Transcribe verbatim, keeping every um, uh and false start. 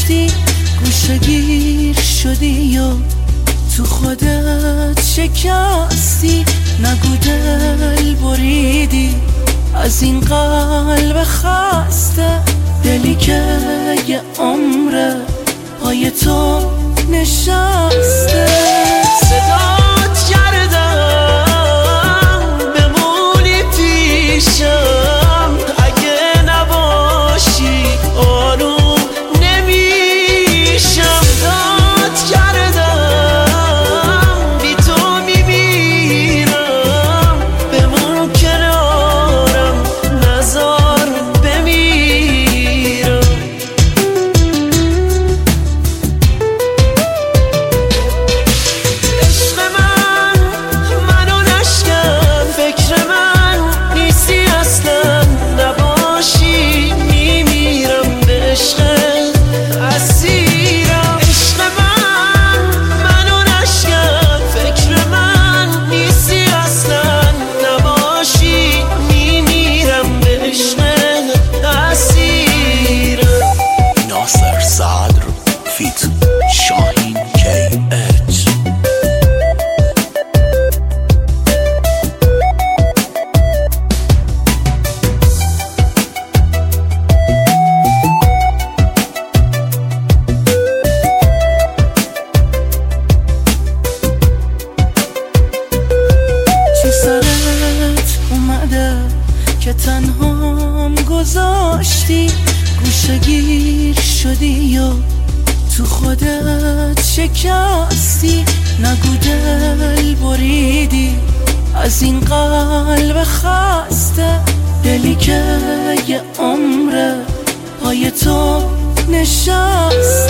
گذاشتی، گوشگیر شدی و تو خودت شکستی. نگو دل بریدی از این قلب خسته، دلی که یه عمره پای تو نشسته. صدات کردم بمونی پیشم، اگه نباشی آروم نمیشم. صدات کردم بی تو میمیرم، بمون کنارم نزار بمیرم. عشق من منو نشکن، فکر من نیستی اصلا، نباشی میمیرم به عشق اسیرم. عشق من منو نشکن، فکر من نیستی اصلا، نباشی میمیرم به عشق اسیرم. ناصر صدر فیت شاهین کی اچ. چی سرت اومده که تنهام گذاشتی، گوشگیر شدی و تو خودت شکستی. نگو دل بریدی از این قلب خسته، دلی که یه عمره پای تو نشسته.